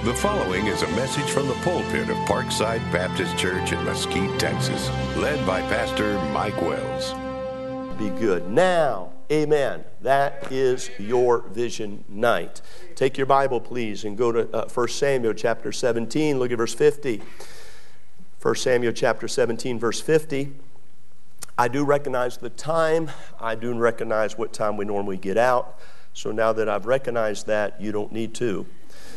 The following is a message from the pulpit of Parkside Baptist Church in Mesquite, Texas, led by Pastor Mike Wells. Be good. Now, amen. That is your vision night. Take your Bible, please, and go to 1 Samuel chapter 17. Look at verse 50. 1 Samuel chapter 17, verse 50. I do recognize the time. I do recognize what time we normally get out. So now that I've recognized that, you don't need to.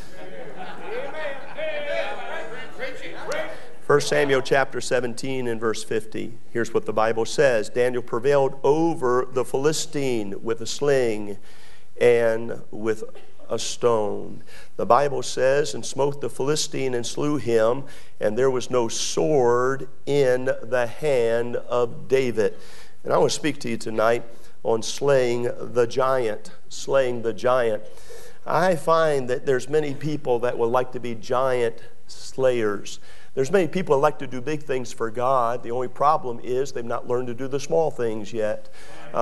1 Samuel chapter 17 and verse 50. Here's what the Bible says. Daniel prevailed over the Philistine with a sling and with a stone. The Bible says, and smote the Philistine and slew him, and there was no sword in the hand of David. And I want to speak to you tonight on slaying the giant. Slaying the giant. I find that there's many people that would like to be giant slayers. There's many people that like to do big things for God. The only problem is they've not learned to do the small things yet.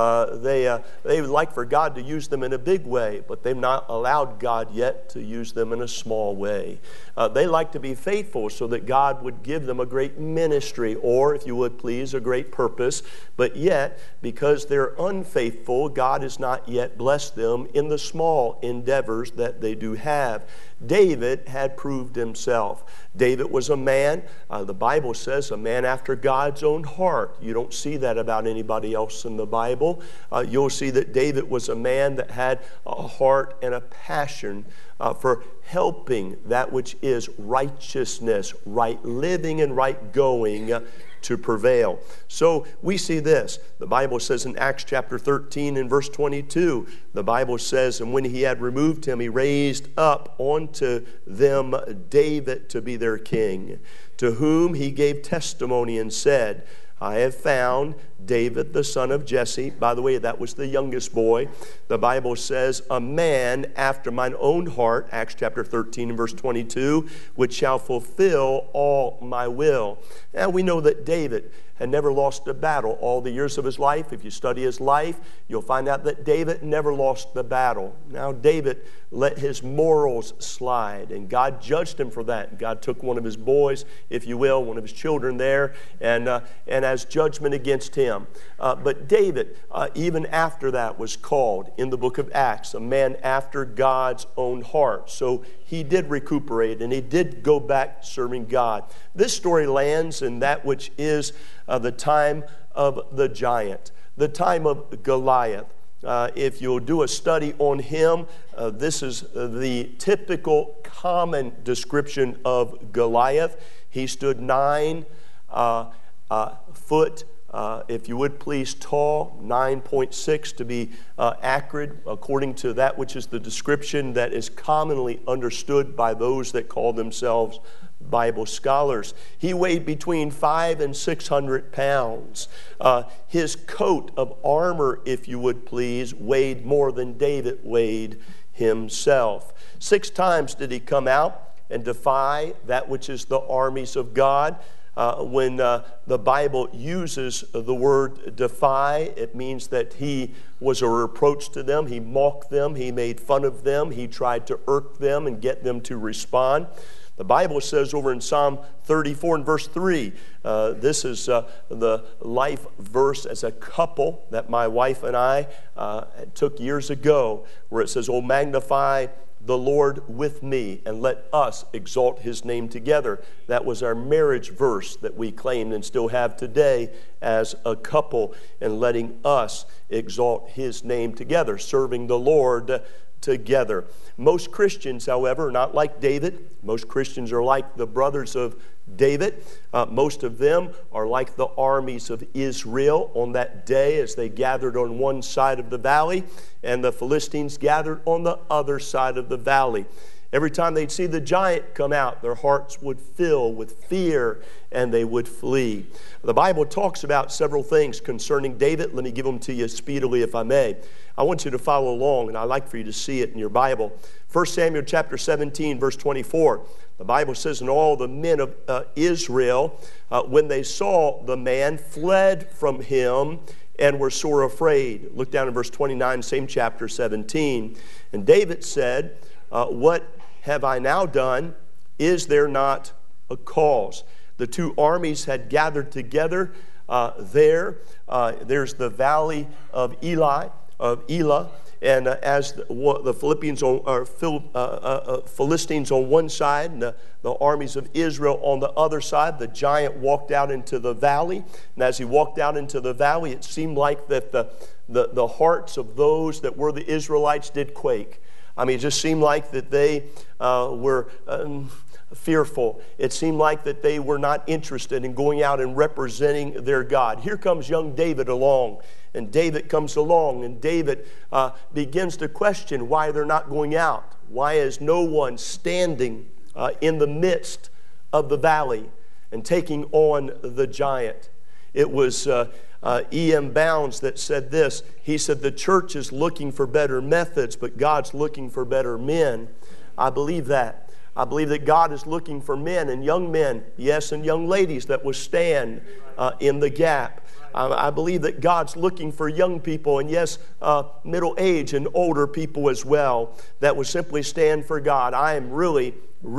They would like for God to use them in a big way, but they've not allowed God yet to use them in a small way. They like to be faithful so that God would give them a great ministry, or, if you would please, a great purpose. But yet, because they're unfaithful, God has not yet blessed them in the small endeavors that they do have. David had proved himself. David was a man, the Bible says, a man after God's own heart. You don't see that about anybody else in the Bible. You'll see that David was a man that had a heart and a passion for helping that which is righteousness, right living and right going to prevail. So we see this. The Bible says in Acts chapter 13 and verse 22, the Bible says, and when he had removed him, he raised up unto them David to be their king, to whom he gave testimony and said, I have found David, the son of Jesse. By the way, that was the youngest boy. The Bible says, a man after mine own heart, Acts chapter 13 and verse 22, which shall fulfill all my will. And we know that David had never lost a battle all the years of his life. If you study his life, you'll find out that David never lost the battle. Now, David let his morals slide, and God judged him for that. God took one of his boys, if you will, one of his children there, and as judgment against him. But David, even after that, was called in the book of Acts a man after God's own heart. So he did recuperate, and he did go back serving God. This story lands in that which is the time of the giant, the time of Goliath. If you'll do a study on him, this is the typical common description of Goliath. He stood 9 foot, if you would please, tall, 9.6 to be accurate, according to that which is the description that is commonly understood by those that call themselves Bible scholars. He weighed between 500 and 600 pounds. His coat of armor, if you would please, weighed more than David weighed himself. 6 times did he come out and defy that which is the armies of God. When the Bible uses the word defy, it means that he was a reproach to them. He mocked them. He made fun of them. He tried to irk them and get them to respond. The Bible says over in Psalm 34 and verse 3, this is the life verse as a couple that my wife and I took years ago, where it says, "Oh, magnify the Lord with me, and let us exalt his name together." That was our marriage verse that we claimed and still have today as a couple, and letting us exalt his name together, serving the Lord together. Most Christians, however, are not like David. Most Christians are like the brothers of David. Most of them are like the armies of Israel on that day as they gathered on one side of the valley and the Philistines gathered on the other side of the valley. Every time they'd see the giant come out, their hearts would fill with fear and they would flee. The Bible talks about several things concerning David. Let me give them to you speedily if I may. I want you to follow along, and I'd like for you to see it in your Bible. 1 Samuel chapter 17, verse 24. The Bible says, and all the men of Israel, when they saw the man, fled from him and were sore afraid. Look down in verse 29, same chapter 17. And David said, what have I now done? Is there not a cause? The two armies had gathered together there. There's the valley of Elah, and as the Philistines on one side and the armies of Israel on the other side, the giant walked out into the valley. And as he walked out into the valley, it seemed like that the hearts of those that were the Israelites did quake. I mean, it just seemed like that they were fearful. It seemed like that they were not interested in going out and representing their God. Here comes young David along, and David comes along, and David begins to question why they're not going out. Why is no one standing in the midst of the valley and taking on the giant? It was E.M. Bounds that said this. He said, the church is looking for better methods, but God's looking for better men. I believe that. I believe that God is looking for men, yes, and young ladies that will stand in the gap. I believe that God's looking for young people, and yes, middle age and older people as well, that will simply stand for God. I am really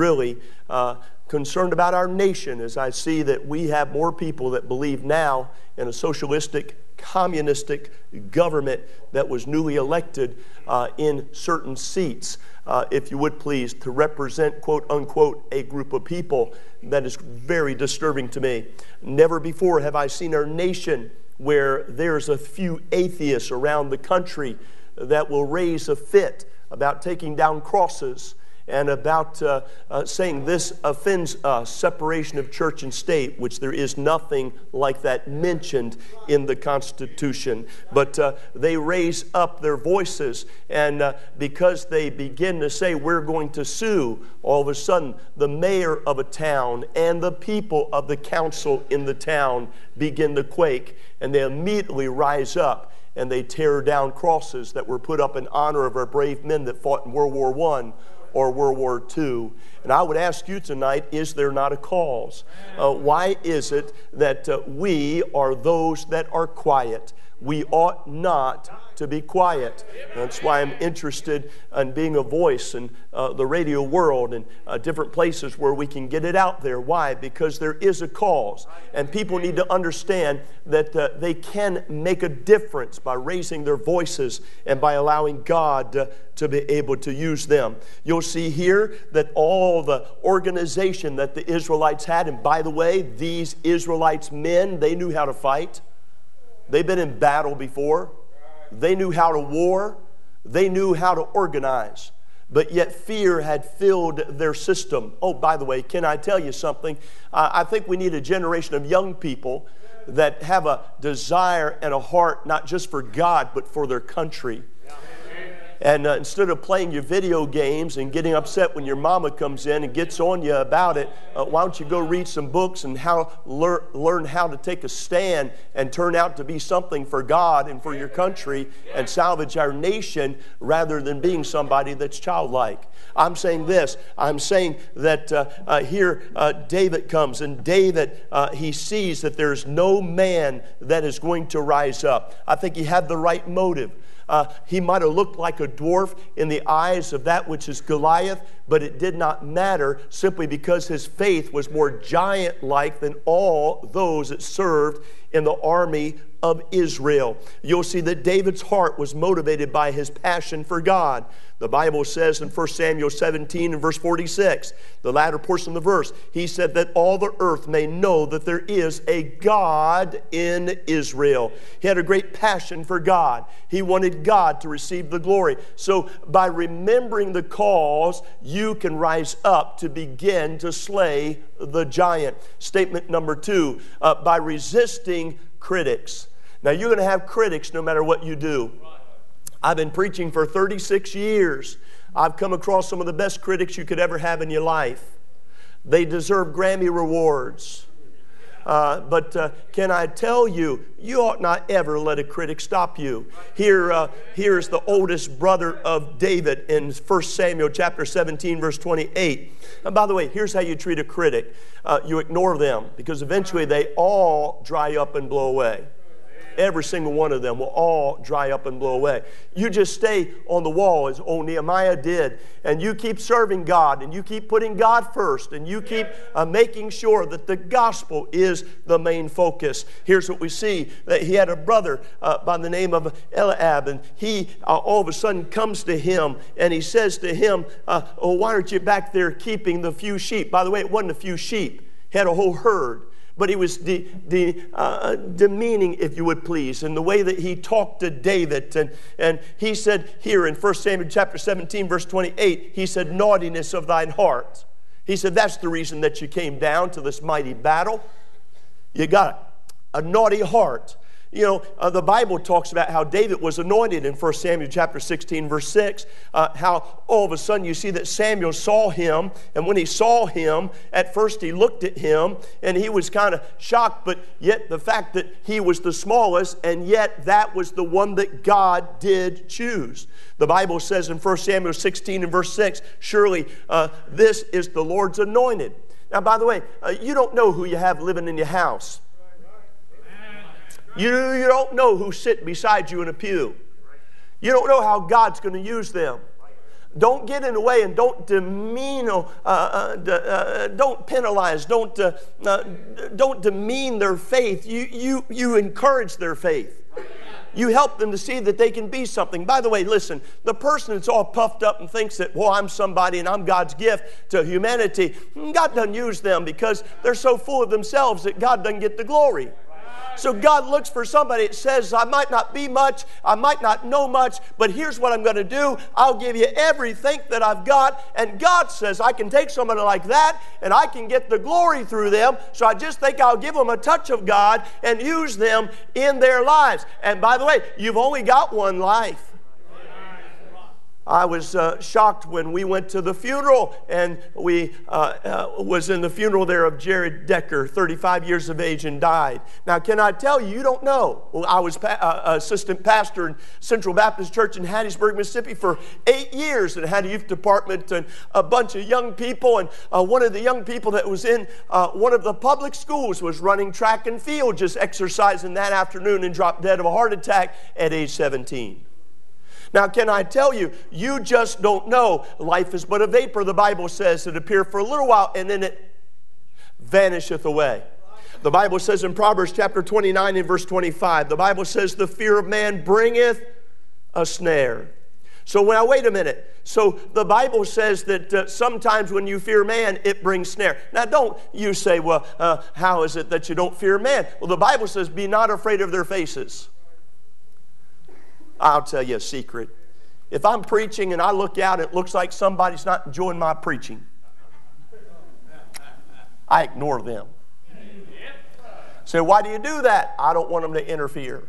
concerned about our nation as I see that we have more people that believe now in a socialistic, communistic government that was newly elected in certain seats, if you would please, to represent, quote unquote, a group of people. That is very disturbing to me. Never before have I seen our nation where there's a few atheists around the country that will raise a fit about taking down crosses and about saying this offends us, separation of church and state, which there is nothing like that mentioned in the Constitution. But they raise up their voices, and because they begin to say, we're going to sue, all of a sudden the mayor of a town and the people of the council in the town begin to quake, and they immediately rise up and they tear down crosses that were put up in honor of our brave men that fought in World War I or World War II. And I would ask you tonight, is there not a cause? Why is it that we are those that are quiet? We ought not to be quiet. That's why I'm interested in being a voice in the radio world and different places where we can get it out there. Why? Because there is a cause. And people need to understand that they can make a difference by raising their voices and by allowing God to be able to use them. You'll see here that all the organization that the Israelites had, and by the way, these Israelites men, they knew how to fight. They've been in battle before. They knew how to war. They knew how to organize. But yet fear had filled their system. Oh, by the way, can I tell you something? I think we need a generation of young people that have a desire and a heart not just for God, but for their country. And instead of playing your video games and getting upset when your mama comes in and gets on you about it, why don't you go read some books and learn how to take a stand and turn out to be something for God and for your country and salvage our nation rather than being somebody that's childlike. I'm saying this. I'm saying that here David comes, and David, he sees that there's no man that is going to rise up. I think he had the right motive. He might have looked like a dwarf in the eyes of that which is Goliath, but it did not matter simply because his faith was more giant-like than all those that served in the army of Israel. You'll see that David's heart was motivated by his passion for God. The Bible says in 1 Samuel 17 and verse 46, the latter portion of the verse, he said that all the earth may know that there is a God in Israel. He had a great passion for God. He wanted God to receive the glory. So by remembering the cause, you can rise up to begin to slay the giant. Statement number 2, by resisting critics. Now you're going to have critics no matter what you do. I've been preaching for 36 years. I've come across some of the best critics you could ever have in your life. They deserve Grammy rewards. But can I tell you, you ought not ever let a critic stop you. Here's the oldest brother of David in 1 Samuel chapter 17, verse 28. And by the way, here's how you treat a critic. You ignore them because eventually they all dry up and blow away. Every single one of them will all dry up and blow away. You just stay on the wall as old Nehemiah did, and you keep serving God, and you keep putting God first, and you keep making sure that the gospel is the main focus. Here's what we see, that he had a brother by the name of Eliab, and he all of a sudden comes to him, and he says to him, why aren't you back there keeping the few sheep? By the way, it wasn't a few sheep. He had a whole herd. But he was demeaning, if you would please, in the way that he talked to David. And he said here in 1 Samuel chapter 17, verse 28, he said, naughtiness of thine heart. He said, that's the reason that you came down to this mighty battle. You got a naughty heart. You know, the Bible talks about how David was anointed in 1 Samuel chapter 16, verse 6, how all of a sudden you see that Samuel saw him, and when he saw him, at first he looked at him, and he was kind of shocked, but yet the fact that he was the smallest, and yet that was the one that God did choose. The Bible says in 1 Samuel 16 and verse 6, surely this is the Lord's anointed. Now, by the way, you don't know who you have living in your house. You don't know who's sitting beside you in a pew. You don't know how God's going to use them. Don't get in the way and don't demean, don't penalize, don't demean their faith. You encourage their faith. You help them to see that they can be something. By the way, listen, the person that's all puffed up and thinks that, well, I'm somebody and I'm God's gift to humanity, God doesn't use them because they're so full of themselves that God doesn't get the glory. So God looks for somebody that says, I might not be much, I might not know much, but here's what I'm going to do. I'll give you everything that I've got. And God says, I can take somebody like that and I can get the glory through them. So I just think I'll give them a touch of God and use them in their lives. And by the way, you've only got one life. I was shocked when we went to the funeral, and we was in the funeral there of Jared Decker, 35 years of age, and died. Now, can I tell you, you don't know. Well, I was assistant pastor in Central Baptist Church in Hattiesburg, Mississippi for 8 years, and had a youth department and a bunch of young people. And one of the young people that was in one of the public schools was running track and field, just exercising that afternoon, and dropped dead of a heart attack at age 17. Now, can I tell you, you just don't know. Life is but a vapor, the Bible says. It appeareth for a little while, and then it vanisheth away. The Bible says in Proverbs chapter 29 and verse 25, the Bible says, the fear of man bringeth a snare. So now, wait a minute. So the Bible says that sometimes when you fear man, it brings snare. Now, don't you say, well, how is it that you don't fear man? Well, the Bible says, be not afraid of their faces. I'll tell you a secret. If I'm preaching and I look out, it looks like somebody's not enjoying my preaching, I ignore them. So why do you do that? I don't want them to interfere.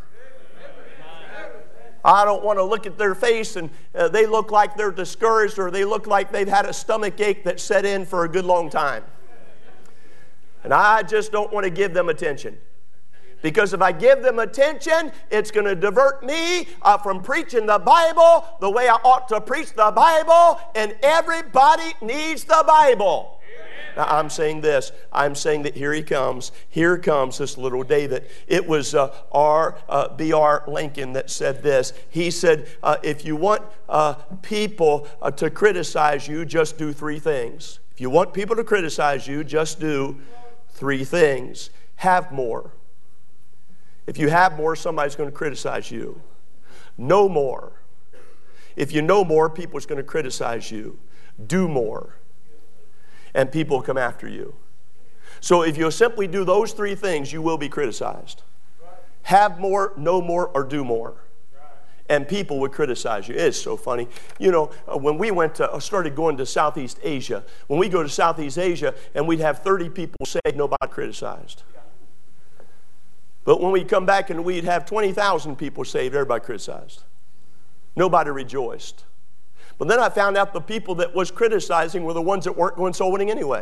I don't want to look at their face and they look like they're discouraged, or they look like they've had a stomach ache that set in for a good long time. And I just don't want to give them attention. Because if I give them attention, it's going to divert me from preaching the Bible the way I ought to preach the Bible, and everybody needs the Bible. Now, I'm saying this. I'm saying that here he comes. Here comes this little David. It was B.R. Lincoln that said this. He said, if you want people to criticize you, just do three things. If you want people to criticize you, just do three things. Have more. If you have more, somebody's going to criticize you. Know more. If you know more, people are going to criticize you. Do more. And people will come after you. So if you simply do those three things, you will be criticized. Have more, know more, or do more. And people would criticize you. It's so funny. You know, when we started going to Southeast Asia, when we go to Southeast Asia and we'd have 30 people saved, nobody criticized. But when we come back and we'd have 20,000 people saved, everybody criticized. Nobody rejoiced. But then I found out the people that was criticizing were the ones that weren't going soul winning anyway.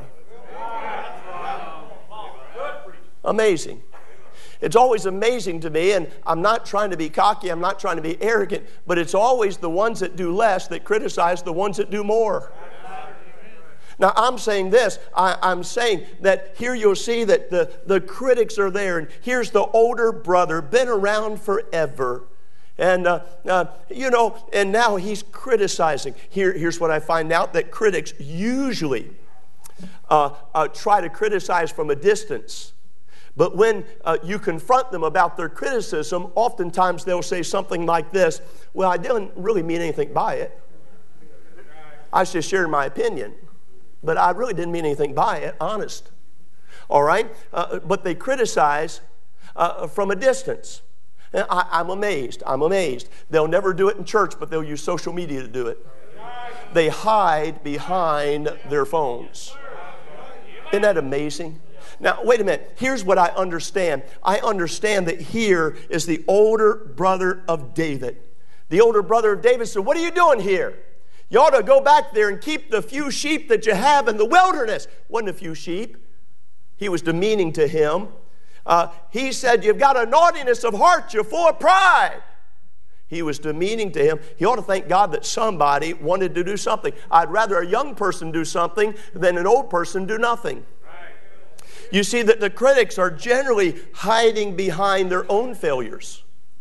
Amazing. It's always amazing to me, and I'm not trying to be cocky, I'm not trying to be arrogant, but it's always the ones that do less that criticize the ones that do more. Now, I'm saying this. I'm saying that here you'll see that the critics are there. And here's the older brother, been around forever. And, and now he's criticizing. Here's what I find out, that critics usually try to criticize from a distance. But when you confront them about their criticism, oftentimes they'll say something like this: well, I didn't really mean anything by it. I was just sharing my opinion. But I really didn't mean anything by it, honest. All right? But they criticize from a distance. And I'm amazed. They'll never do it in church, but they'll use social media to do it. They hide behind their phones. Isn't that amazing? Now, wait a minute. Here's what I understand. I understand that here is the older brother of David. The older brother of David said, what are you doing here? You ought to go back there and keep the few sheep that you have in the wilderness. Wasn't a few sheep. He was demeaning to him. He said, you've got a naughtiness of heart. You're full of pride. He was demeaning to him. He ought to thank God that somebody wanted to do something. I'd rather a young person do something than an old person do nothing. You see that the critics are generally hiding behind their own failures.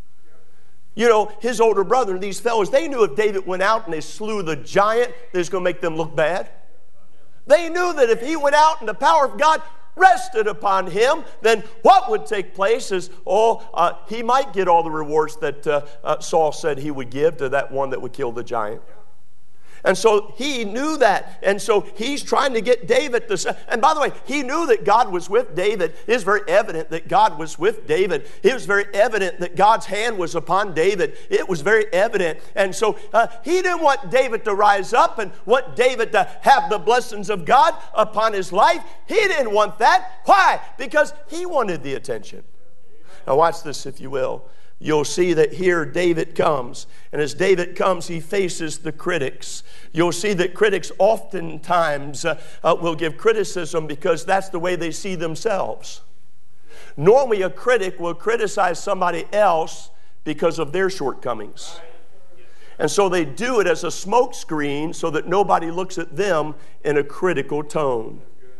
You know, his older brother and these fellows, they knew if David went out and they slew the giant, that was going to make them look bad. They knew that if he went out and the power of God rested upon him, then what would take place is, he might get all the rewards that Saul said he would give to that one that would kill the giant. And so he knew that. And so he's trying to get David to say. And by the way, he knew that God was with David. It was very evident that God was with David. It was very evident that God's hand was upon David. It was very evident. And so he didn't want David to rise up and want David to have the blessings of God upon his life. He didn't want that. Why? Because he wanted the attention. Now watch this, if you will. You'll see that here David comes. And as David comes, he faces the critics. You'll see that critics oftentimes will give criticism because that's the way they see themselves. Normally a critic will criticize somebody else because of their shortcomings. And so they do it as a smokescreen so that nobody looks at them in a critical tone.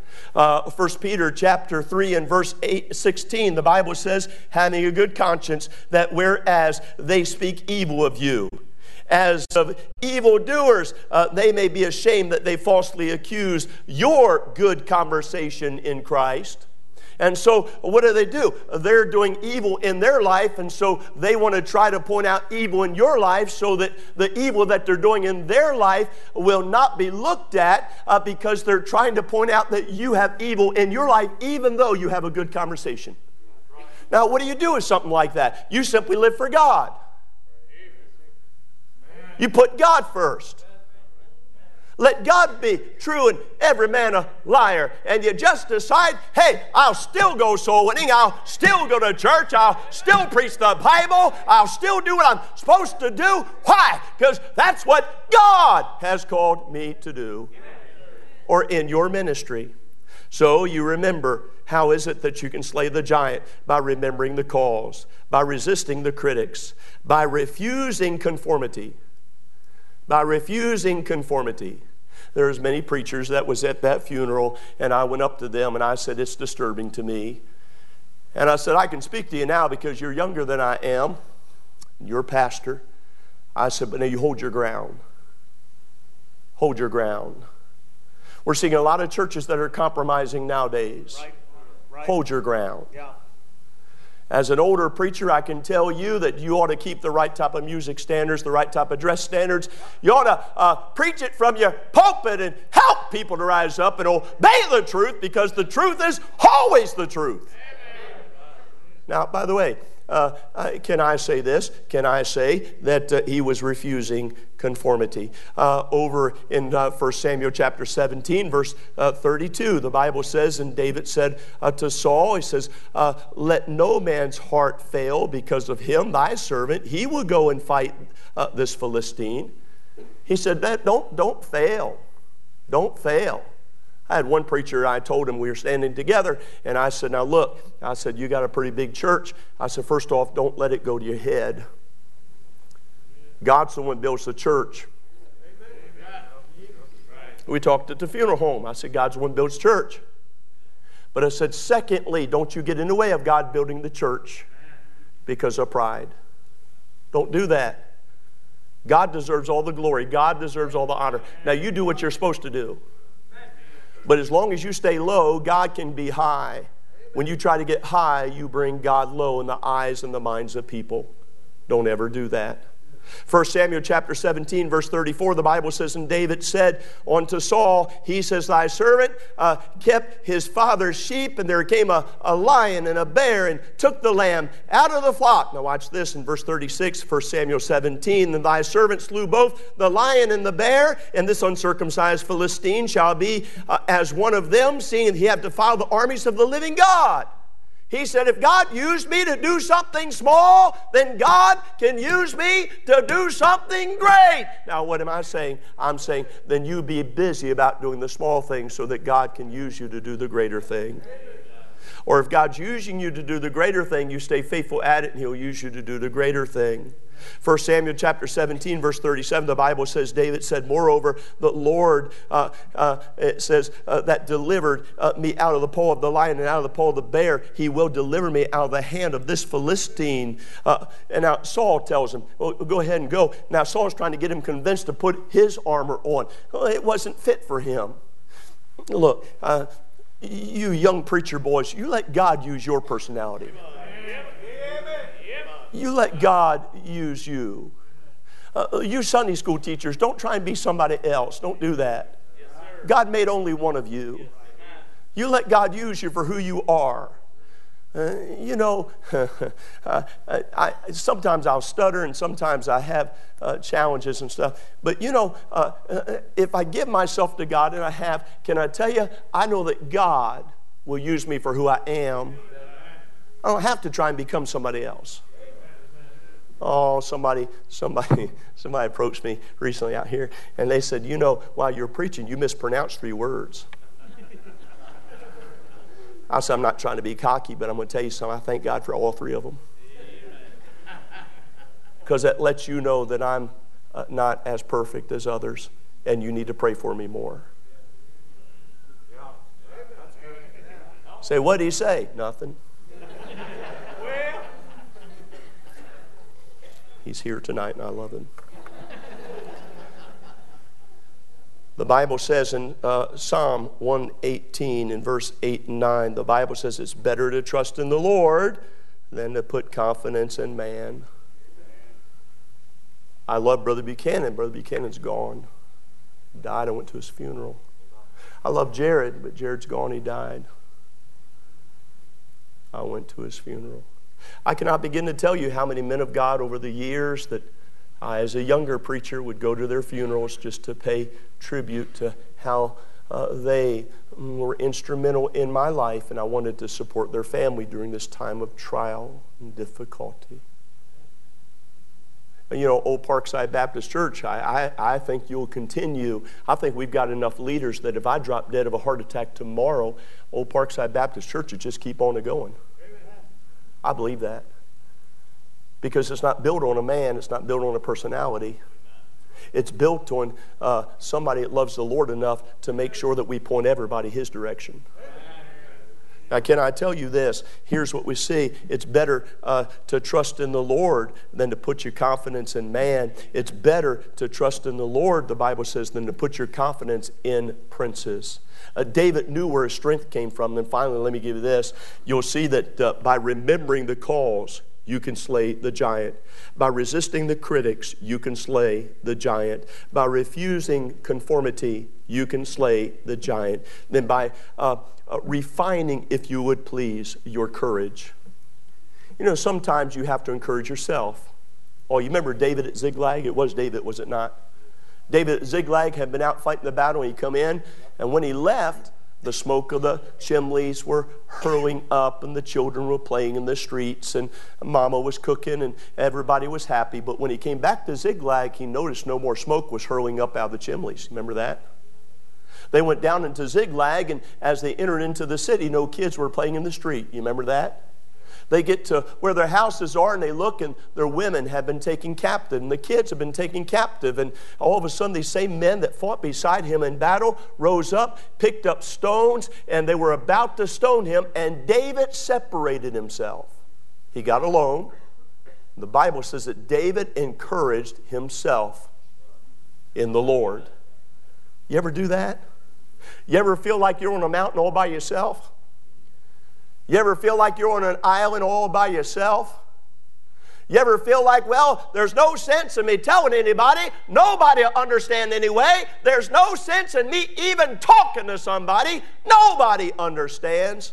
1 Peter chapter 3 and verse 16, the Bible says, having a good conscience, that whereas they speak evil of you, as of evildoers, they may be ashamed that they falsely accuse your good conversation in Christ. And so what do? They're doing evil in their life, and so they want to try to point out evil in your life so that the evil that they're doing in their life will not be looked at because they're trying to point out that you have evil in your life even though you have a good conversation. Now, what do you do with something like that? You simply live for God. You put God first. Let God be true and every man a liar. And you just decide, hey, I'll still go soul winning. I'll still go to church. I'll still preach the Bible. I'll still do what I'm supposed to do. Why? Because that's what God has called me to do. Or in your ministry. So you remember, how is it that you can slay the giant? By remembering the cause. By resisting the critics. By refusing conformity. By refusing conformity. There's many preachers that was at that funeral, and I went up to them and I said, it's disturbing to me. And I said, I can speak to you now because you're younger than I am. You're a pastor. I said, but now you hold your ground. Hold your ground. We're seeing a lot of churches that are compromising nowadays. Right. Hold your ground. Yeah. As an older preacher, I can tell you that you ought to keep the right type of music standards, the right type of dress standards. You ought to preach it from your pulpit and help people to rise up and obey the truth because the truth is always the truth. Now, by the way, can I say this? Can I say that he was refusing conformity? Over in 1 Samuel chapter 17, verse 32, the Bible says, and David said to Saul, he says, let no man's heart fail because of him, thy servant. He will go and fight this Philistine. He said, don't fail. Don't fail. I had one preacher, I told him we were standing together, and I said, now look, I said, you got a pretty big church. I said, first off, don't let it go to your head. God's the one who builds the church. We talked at the funeral home. I said, God's the one who builds church. But I said, secondly, don't you get in the way of God building the church because of pride. Don't do that. God deserves all the glory. God deserves all the honor. Now, you do what you're supposed to do. But as long as you stay low, God can be high. When you try to get high, you bring God low in the eyes and the minds of people. Don't ever do that. 1 Samuel chapter 17, verse 34, the Bible says, and David said unto Saul, he says, thy servant kept his father's sheep, and there came a lion and a bear and took the lamb out of the flock. Now watch this in verse 36, 1 Samuel 17, and thy servant slew both the lion and the bear, and this uncircumcised Philistine shall be as one of them, seeing he hath defiled the armies of the living God. He said, if God used me to do something small, then God can use me to do something great. Now, what am I saying? I'm saying, then you be busy about doing the small things so that God can use you to do the greater thing. Or if God's using you to do the greater thing, you stay faithful at it and He'll use you to do the greater thing. 1 Samuel chapter 17, verse 37, the Bible says, David said, moreover, the Lord, it says, that delivered me out of the paw of the lion and out of the paw of the bear, He will deliver me out of the hand of this Philistine. And now Saul tells him, well, go ahead and go. Now Saul's trying to get him convinced to put his armor on. Well, it wasn't fit for him. Look, you young preacher boys, you let God use your personality. You let God use you. You Sunday school teachers, don't try and be somebody else. Don't do that. God made only one of you. You let God use you for who you are. Sometimes I'll stutter and sometimes I have challenges and stuff. But if I give myself to God, and I have, can I tell you, I know that God will use me for who I am. I don't have to try and become somebody else. Oh, somebody approached me recently out here, and they said, while you're preaching, you mispronounced 3 words. I said, I'm not trying to be cocky, but I'm going to tell you something. I thank God for all 3 of them. Because that lets you know that I'm not as perfect as others, and you need to pray for me more. Say, what did he say? Nothing. He's here tonight, and I love him. The Bible says in Psalm 118 in verse 8 and 9, the Bible says it's better to trust in the Lord than to put confidence in man. I love Brother Buchanan. Brother Buchanan's gone. He died. I went to his funeral. I love Jared, but Jared's gone. He died. I went to his funeral. I cannot begin to tell you how many men of God over the years that I, as a younger preacher, would go to their funerals just to pay tribute to how they were instrumental in my life, and I wanted to support their family during this time of trial and difficulty. Old Parkside Baptist Church, I think you'll continue. I think we've got enough leaders that if I drop dead of a heart attack tomorrow, Old Parkside Baptist Church would just keep on going. I believe that. Because it's not built on a man, it's not built on a personality. It's built on somebody that loves the Lord enough to make sure that we point everybody His direction. Now, can I tell you this? Here's what we see. It's better to trust in the Lord than to put your confidence in man. It's better to trust in the Lord, the Bible says, than to put your confidence in princes. David knew where his strength came from. And finally, let me give you this. You'll see that by remembering the cause, you can slay the giant. By resisting the critics, you can slay the giant. By refusing conformity, you can slay the giant. Then by refining, if you would please, your courage. Sometimes you have to encourage yourself. Oh, you remember David at Ziklag? It was David, was it not? David at Ziklag had been out fighting the battle, and he come in, and when he left, the smoke of the chimneys were hurling up, and the children were playing in the streets, and Mama was cooking, and everybody was happy. But when he came back to Ziklag, he noticed no more smoke was hurling up out of the chimneys. Remember that? They went down into Ziklag, and as they entered into the city, no kids were playing in the street. You remember that? They get to where their houses are and they look and their women have been taken captive and the kids have been taken captive. And all of a sudden these same men that fought beside him in battle rose up, picked up stones, and they were about to stone him. And David separated himself. He got alone. The Bible says that David encouraged himself in the Lord. You ever do that? You ever feel like you're on a mountain all by yourself? You ever feel like you're on an island all by yourself? You ever feel like, well, there's no sense in me telling anybody. Nobody will understand anyway. There's no sense in me even talking to somebody. Nobody understands.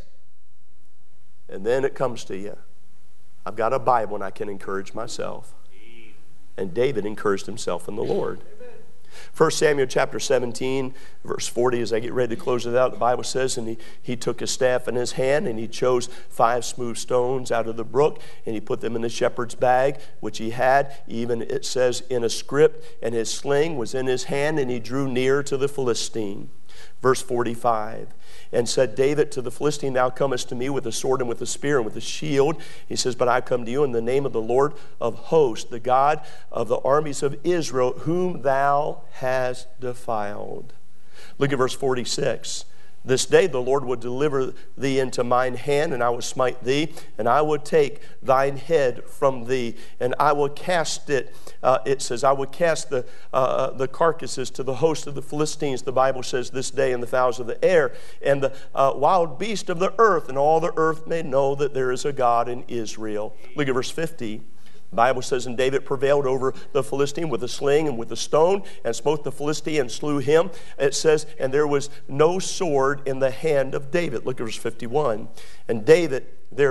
And then it comes to you. I've got a Bible and I can encourage myself. And David encouraged himself in the Lord. 1 Samuel chapter 17, verse 40, as I get ready to close it out, the Bible says, and he took his staff in his hand, and he chose 5 smooth stones out of the brook, and he put them in the shepherd's bag, which he had, even it says, in a scrip, and his sling was in his hand, and he drew near to the Philistine. Verse 45, and said David to the Philistine, thou comest to me with a sword and with a spear and with a shield. He says, but I come to you in the name of the Lord of hosts, the God of the armies of Israel, whom thou hast defiled. Look at verse 46. This day the Lord will deliver thee into mine hand, and I will smite thee, and I will take thine head from thee, and I will cast it. It says, I will cast the carcasses to the host of the Philistines, the Bible says, this day, and the fowls of the air, and the wild beast of the earth, and all the earth may know that there is a God in Israel. Look at verse 50. The Bible says, and David prevailed over the Philistine with a sling and with a stone, and smote the Philistine and slew him. It says, and there was no sword in the hand of David. Look at verse 51. And David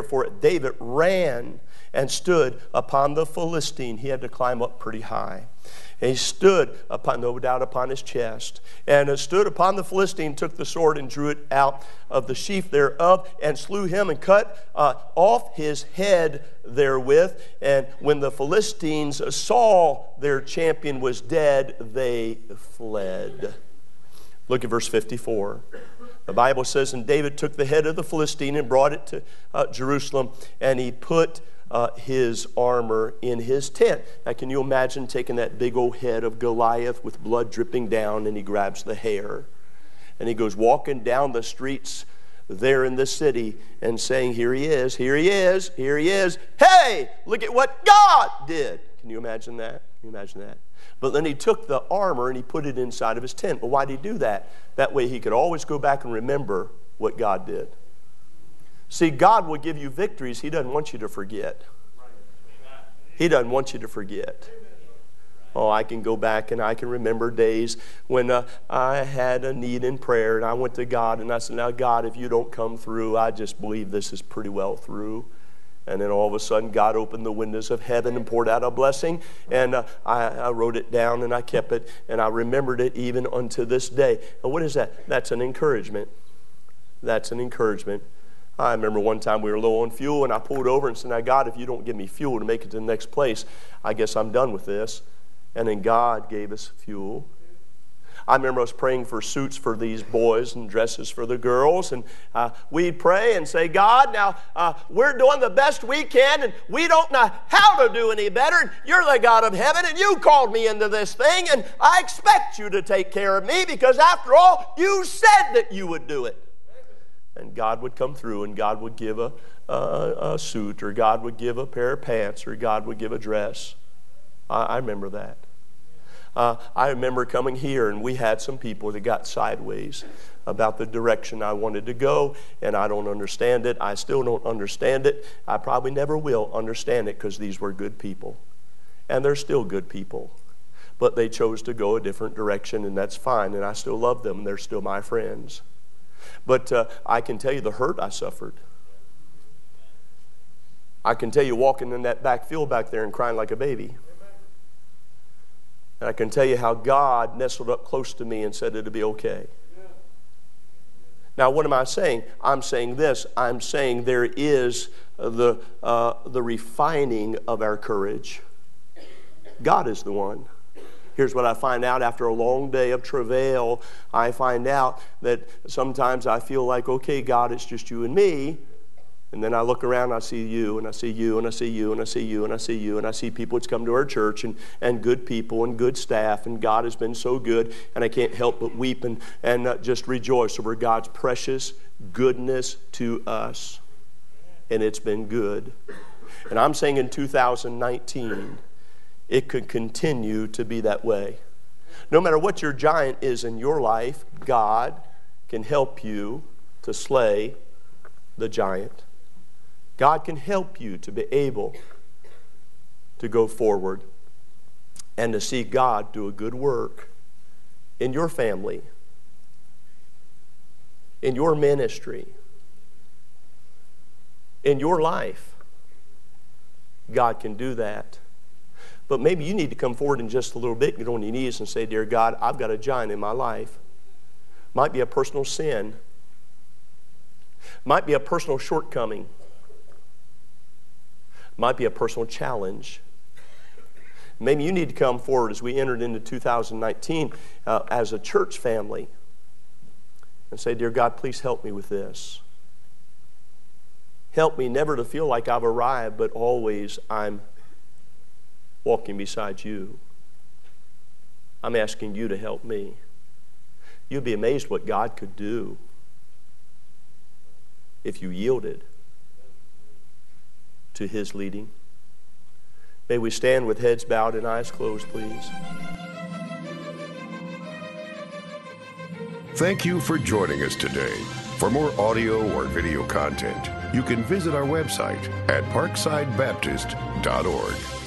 ran and stood upon the Philistine. He had to climb up pretty high. And he stood upon, no doubt, upon his chest, and stood upon the Philistine, took the sword and drew it out of the sheath thereof, and slew him and cut off his head therewith. And when the Philistines saw their champion was dead, they fled. Look at verse 54. The Bible says, and David took the head of the Philistine and brought it to Jerusalem, and he put his armor in his tent. Now, can you imagine taking that big old head of Goliath with blood dripping down, and he grabs the hair, and he goes walking down the streets there in the city and saying, here he is, here he is, here he is. Hey, look at what God did. Can you imagine that? Can you imagine that? But then he took the armor and he put it inside of his tent. Well, why did he do that? That way he could always go back and remember what God did. See, God will give you victories. He doesn't want you to forget. He doesn't want you to forget. Oh, I can go back and I can remember days when I had a need in prayer, and I went to God and I said, now God, if you don't come through, I just believe this is pretty well through. And then all of a sudden God opened the windows of heaven and poured out a blessing, and I wrote it down and I kept it, and I remembered it even unto this day. And what is that? That's an encouragement. That's an encouragement. I remember one time we were low on fuel, and I pulled over and said, now God, if you don't give me fuel to make it to the next place, I guess I'm done with this. And then God gave us fuel. I remember I was praying for suits for these boys and dresses for the girls, and we'd pray and say, God, now we're doing the best we can, and we don't know how to do any better, and you're the God of heaven, and you called me into this thing, and I expect you to take care of me, because after all, you said that you would do it. And God would come through, and God would give a suit, or God would give a pair of pants, or God would give a dress. I remember that. I remember coming here, and we had some people that got sideways about the direction I wanted to go, and I don't understand it. I still don't understand it. I probably never will understand it, because these were good people. And they're still good people. But they chose to go a different direction, and that's fine, and I still love them, and they're still my friends. But I can tell you the hurt I suffered. I can tell you walking in that back field back there and crying like a baby. And I can tell you how God nestled up close to me and said it'll be okay. Now, what am I saying? I'm saying this. I'm saying there is the refining of our courage. God is the one. Here's what I find out after a long day of travail. I find out that sometimes I feel like, okay, God, it's just you and me. And then I look around, I see you, and I see you, and I see you, and I see you, and I see you, and I see people that's come to our church, and good people, and good staff, and God has been so good, and I can't help but weep and just rejoice over God's precious goodness to us. And it's been good. And I'm saying in 2019, it could continue to be that way. No matter what your giant is in your life, God can help you to slay the giant. God can help you to be able to go forward and to see God do a good work in your family, in your ministry, in your life. God can do that. But maybe you need to come forward in just a little bit, get on your knees and say, dear God, I've got a giant in my life. Might be a personal sin. Might be a personal shortcoming. Might be a personal challenge. Maybe you need to come forward as we entered into 2019 as a church family and say, dear God, please help me with this. Help me never to feel like I've arrived, but always I'm walking beside you. I'm asking you to help me. You'd be amazed what God could do if you yielded to His leading. May we stand with heads bowed and eyes closed, please. Thank you for joining us today. For more audio or video content, you can visit our website at parksidebaptist.org.